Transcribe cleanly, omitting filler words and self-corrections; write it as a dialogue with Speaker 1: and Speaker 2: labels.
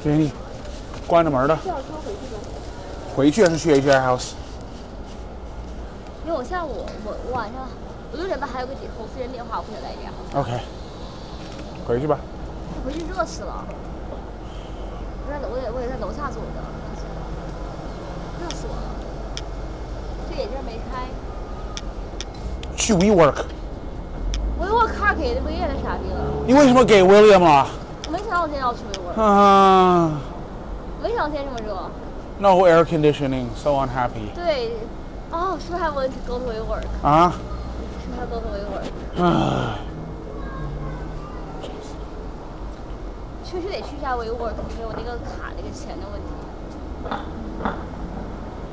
Speaker 1: 谢谢你，关着门的。
Speaker 2: 叫车回去吧。
Speaker 1: 回去还是去 HI House？
Speaker 2: 因为我下午我晚上6点半还有个投资人电话，我不想来电。
Speaker 1: OK， 回去吧。
Speaker 2: 回去热死了，我也在楼下坐着，热死我了。这眼镜没开。
Speaker 1: 去 WeWork。
Speaker 2: WeWork 卡给的不也那傻逼了？
Speaker 1: 你为什么给 William 了？
Speaker 2: 我没想到今天要去 WeWork。没想到今天这么热。
Speaker 1: No air conditioning, so unhappy.
Speaker 2: 对，哦，should have went to go to WeWork.
Speaker 1: 啊
Speaker 2: should have go to WeWork.
Speaker 1: 唉，
Speaker 2: 确实得去一下 WeWork，因为我那个卡那个钱的问题。